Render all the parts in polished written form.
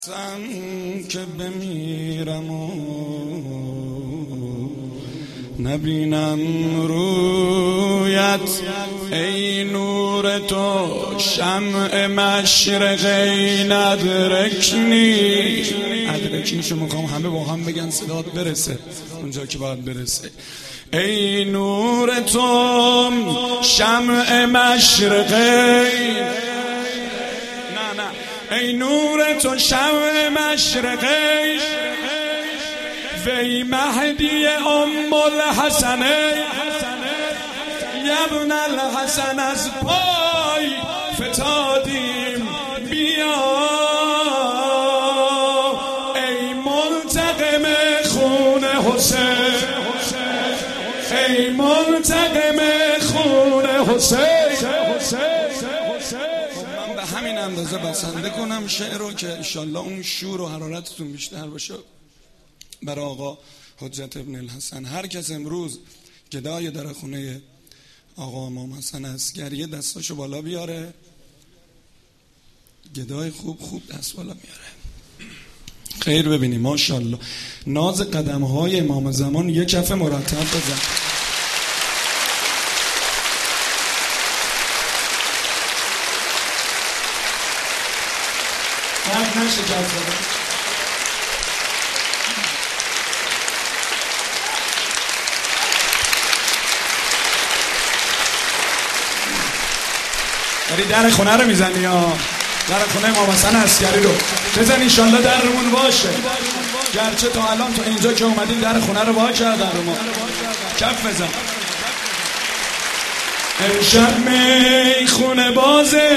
زن که بمیرم و نبینم رویت ای نور تو شمع مشرقی ندرکنی شما میخوام همه با هم بگن صدات برسه اونجا که باید برسه. ای نور تو شمع مشرقی، ای نور تو شمع مشرقی، وی مهدی ام الحسنی، یبن الحسن از پای فتادیم بیا، ای منتقم خون حسین، ای منتقم خون حسین. به همین اندازه بسنده کنم شعر رو که انشالله اون شور و حرارتتون بیشتر باشه برای آقا حجت ابن الحسن. هر کس امروز گدای در خونه آقا امام حسن است گریه دستاشو بالا بیاره، گدای خوب دست بالا میاره. خیر ببینیم ماشاءالله. ناز قدمهای امام زمان یک کف مرتب بزن. نشه داری در خونه رو میزنی یا در خونه امام حسن عسکری رو بزن انشالله درمون باشه، گرچه تا الان تو اینجا که اومدیم در خونه رو وا کردن رو ما کف بزن. امشب می خونه بازه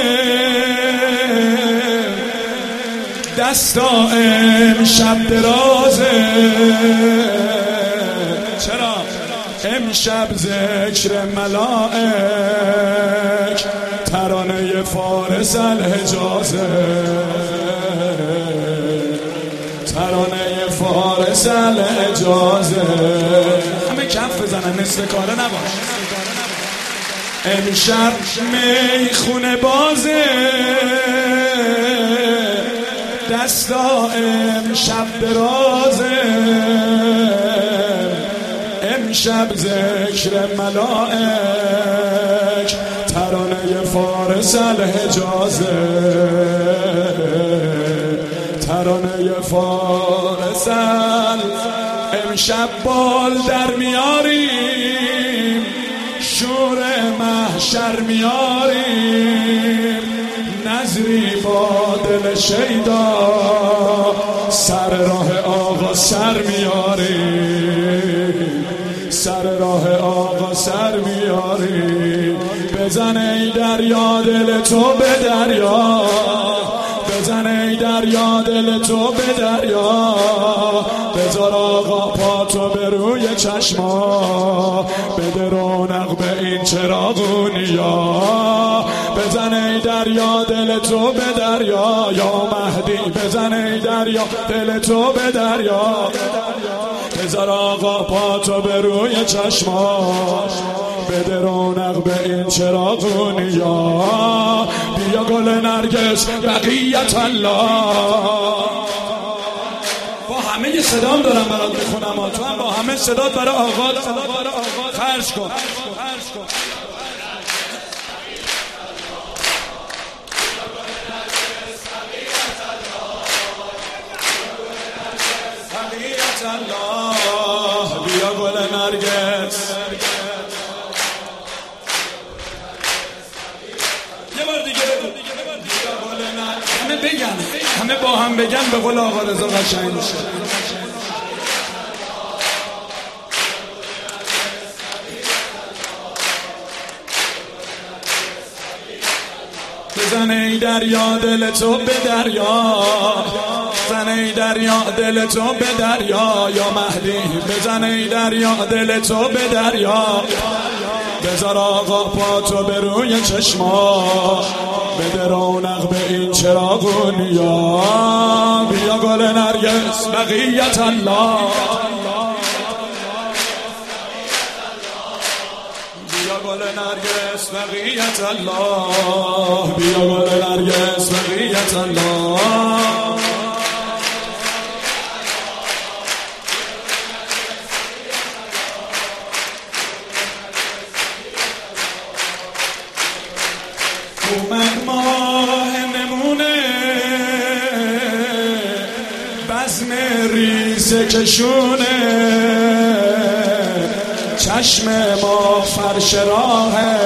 دستا امشب درازه، چرا؟ امشب ذکر ملائک ترانه فارس الحجازه، ترانه فارس الحجازه. همه کف بزنن نصف کاره نباش. امشب میخونه بازه دستا امشب درازه، امشب ذکر ملائک ترانه فارس الحجازه، ترانه فارس امشب بال در میاریم، شور محشر میاریم، نظری با دل شیدا سر راه آقا سر میاریم، سر راه آقا سر میاریم. بزن ای دریا دل تو به دریا، بزن ای دریا دل تو به دریا، بذار آقا پا تو به روی چشما، بده رونق به این چراغونیا. بزن ای دریا دل تو به دریا یا مهدی، بزن ای دریا دل تو به دریا، بذار آقا پا تو به روی چشما، بده رونق به این چراغونیا. بیا گل نرگس بقیت الله. با همه صدام دارم برات میخونم، تو هم با همه صدات برای آقا خرج کن. الله بیا گل نرگس، یه بار دیگه بیا گل نرگس. همه بگن، همه با هم بگن به قول آقا رضا قشنگ میشه. بزن ای دریا دل تو به دریا، بزن ای دریا دل تو به دریا یا مهدی، بزن ای دریا دل تو به دریا، بذار آقا پا تو به روی چشما، بده رونق به این چراغونیا. بیا گل نرگس بقیت الله، بیا گل نرگس بقیت الله، بیا گل نرگس بقیت الله. بزم ریزه کشونه چشم ما فرش راهه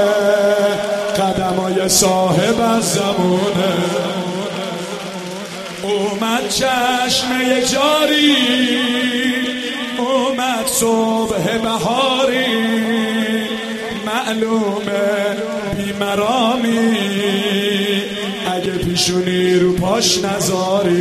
قدمای صاحب از زمونه اومد چشمه جاری اومد صبح بهاری معلومه بیمرامی اگه پیشونی رو پاش نذاری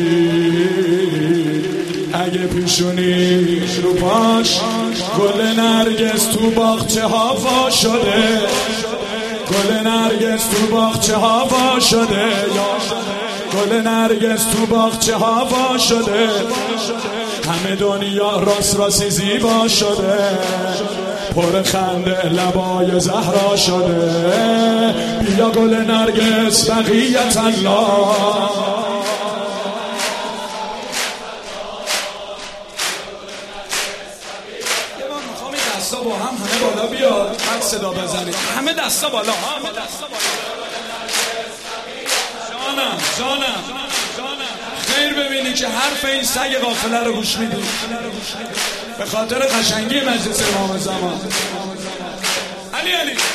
اگه پیشونی رو پاش گل نرگس تو باغچه ها وا شده گل نرگس تو باغچه ها وا شده گل نرگس تو باغچه ها وا شده همه دنیا راست زیبا شده پر خنده لبای زهرا شده بیا گل نرگس بقیت الله دستا با همه بالا بیاد حد صدا بزنید همه دستا بالا جانم خیر ببینی که حرف این سگ غافله رو گوش میدی به خاطر قشنگی مجلس امام زمان علی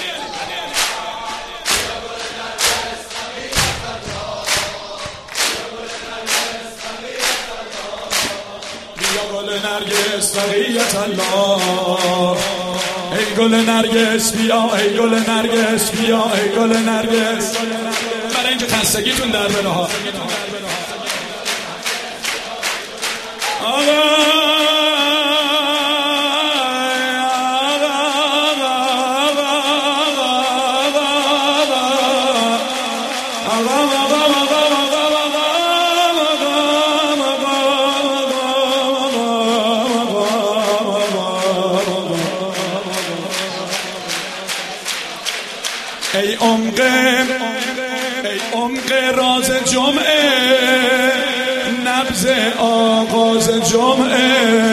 بیا گل نرگس بقیت الله ای گل نرگس بیا ای گل نرگس بیا ای گل نرگس برای اینکه خستگیتون در بره ها ای عمق راز جمعه نبض آغاز جمعه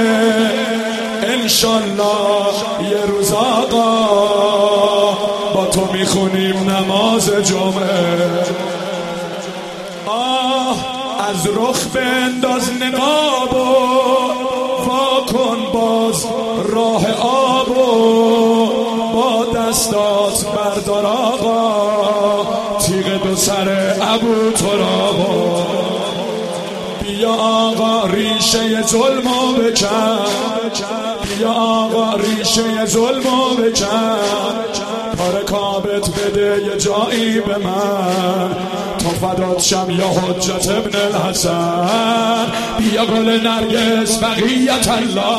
انشالله یه روز آقا با تو میخونیم نماز جمعه از رخ بنداز نقاب و واکن باز راه آب و با دستات بردار آقا تیغ دو سر ابو ترابا بیا آقا ریشه ظلمو بکن بیا آقا ریشه ظلمو بکن پاره کابت بده یه جایی به من تا فدات شم یا حجت ابن الحسن بیا گل نرگس بقیت الله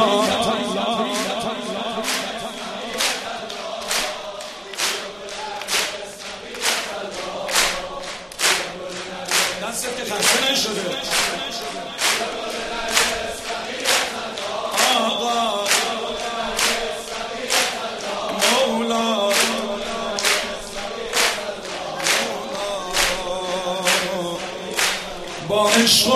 دست که خسته نشده آقا مولا با عشق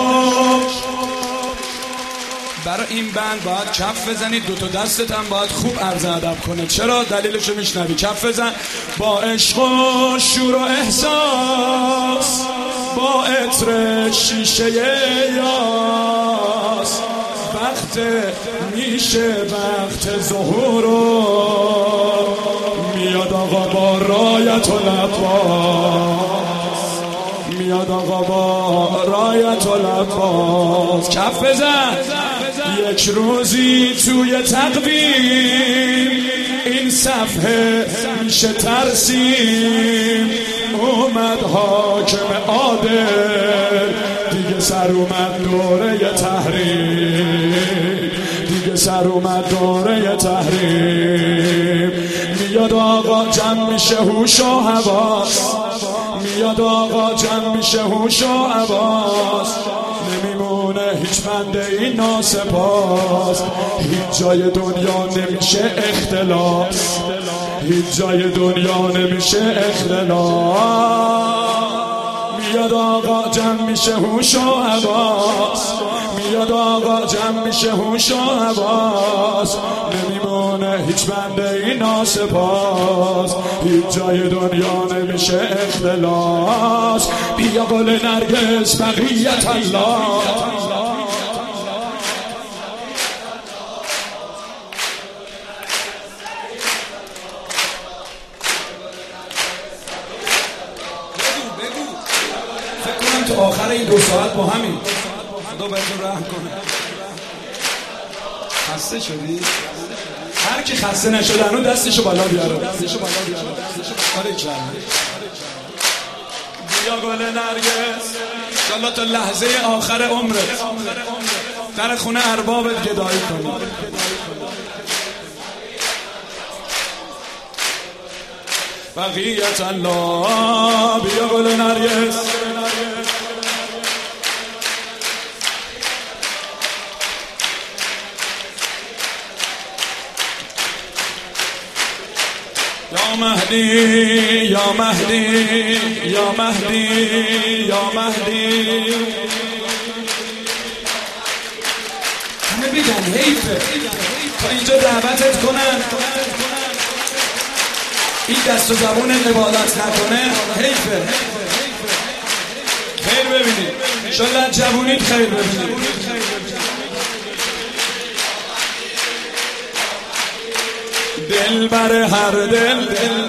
برای این بند باید کف بزنید دوتا دستت هم باید خوب عرض ادب کنه چرا؟ دلیلشو میشنوی کف بزن با عشق و شور و احساس با عطر شیشه یاس وقت میشه وقت ظهور میاد آقا با رایت و لباس میاد آقا با رایت و لباس کف بزن یک روزی توی تقویم این صفحه میشه ترسیم اومد حاکم عادل دیگه سر اومد دوره تحریم دیگه سر اومد دوره تحریم میاد آقا جمع میشه هوش و حواس میاد آقا جمع میشه هوش و حواس نمیمونه هیچ بنده این ناسپاس هیچ جای دنیا نمیشه اختلاس هیچ جای دنیا نمیشه اختلاس میاد آقا جمع میشه هوش و حواس میاد آقا جمع میشه هوش و حواس نمیمونه هیچ بنده این ناسپاس هیچ جای دنیا نمیشه اختلاس بیا گل نرگس بقیت الله میخوایم تا آخر این 2 ساعت با همین. خدا بهتون رحم کنه. خسته شدی؟ هر کی خسته نشده هنو دستشو بالا بیاره. بیا گل نرگس انشالله تا لحظه آخر عمرت در خونه اربابت گدایی کنی. بقیت الله. بیا گل نرگس یا مهدی یا مهدی یا مهدی یا مهدی. همه بگن حیفه تا اینجا دعوتت کنن این دست و زبون عبادت نکنه. حیفه. خیر ببینید انشالله جوونید خیر ببینید. دل بر هر دل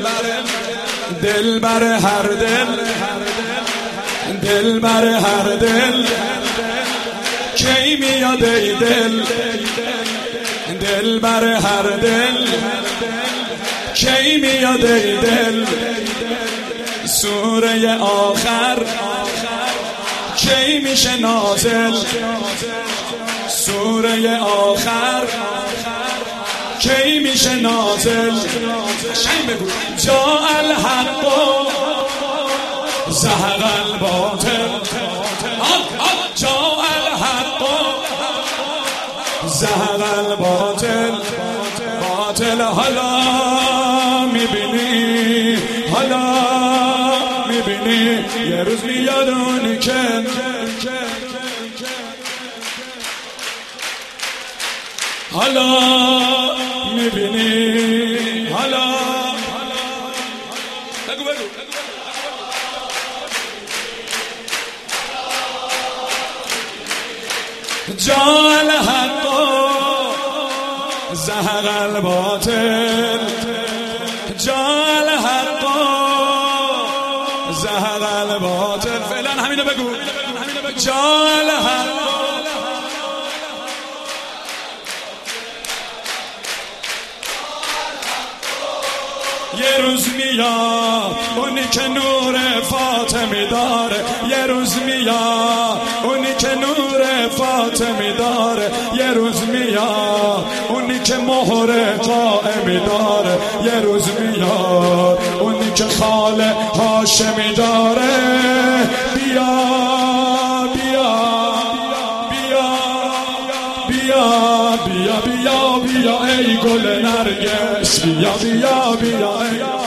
دل بر هر دل دل بر هر دل کی میاد ای دل دل بر هر دل کی میاد ای دل سوره آخر کی میشه نازل سوره آخر کی میشه نازل. شاید بگو جا الحق زهق الباطل جا الحق زهق الباطل باطل. حالا میبینی حالا میبینی یه روز میاد اونی که حالا میبینی حالا بگو بگو جا الحق زهق الباطل جا الحق زهق الباطل. فعلا همینو بگو جا الحق. یه روز میاد اونی که نور فاطمی داره یه روز میاد اونی که نور فاطمی داره یه روز میاد اونی که مهر قائمی داره یه روز میاد اونی که خال هاشمی داره. بیا بیا بیا بیا بیا بیا بیا ای گل نرگس بیا بیا بیا ای